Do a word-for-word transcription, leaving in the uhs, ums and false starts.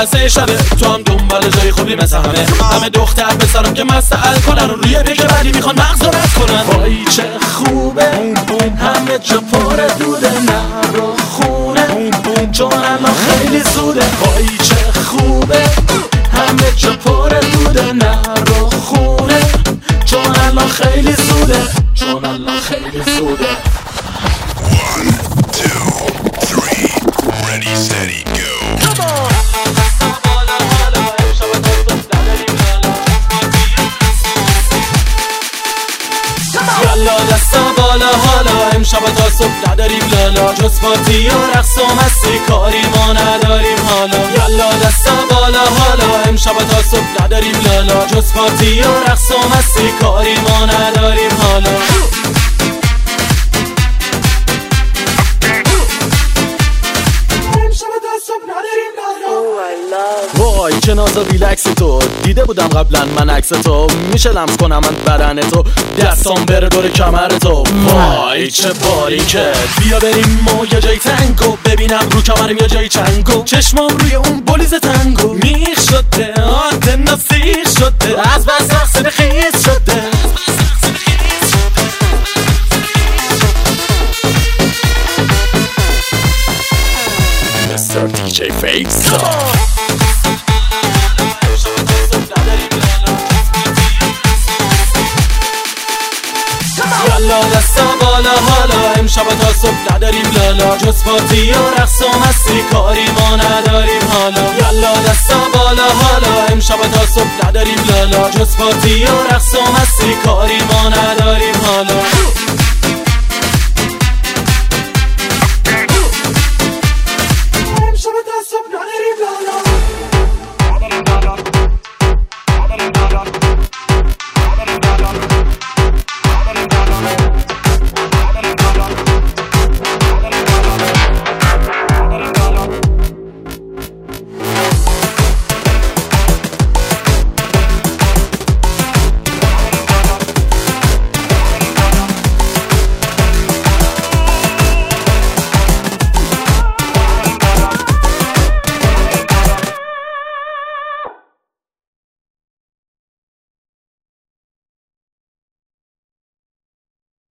جلسه شبه، تو هم دنبال جای خوبی مثل همه. همه دختر بسرم که مست الکلن و روی پیک بعدی میخوان مغز رو رد کنن. وای چه خوبه همه جا پر دوده، نرو خونه چون الان خیلی زوده. وای چه خوبه همه جا پر دوده، نرو خونه چون الان خیلی زوده، چون الان خیلی زوده. One, two, three, ready, steady, go. Come on. یالا دستا بالا حالا امشب تا صبح نداریم لالا، جز پارتی و رقص و مستی کاری ما نداریم حالا. یالا دستا بالا حالا امشب تا صبح نداریم لالا، جز پارتی و رقص و مستی کاری ما نداریم حالا. وای چه ناز و ریلکس تو، دیده بودم قبلا من عکس تو، میشه لمس کنم من بدن تو، دستام بره دور کمر تو. وای چه باریکه، بیا بریم ما یه جای تنگو، ببینم رو کمرم یه جای چنگو، چشمام روی اون بولیز تنگو. میخ شده آده نسیخ شده، از بس رقصه خیز شده. Mister دی جی Face یالا دستا بالا حالا امشب تا صبح نداریم لالا، جز پارتی و رقص و مستی کاری ما نداریم حالا. یالا دستا بالا حالا امشب تا صبح نداریم لالا، جز پارتی و رقص و مستی کاری ما